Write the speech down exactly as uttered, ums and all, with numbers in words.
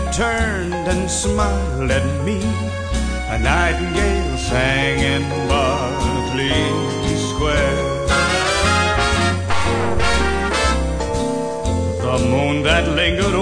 turned and smiled at me. A nightingale sang in Berkeley Square. The moon that lingered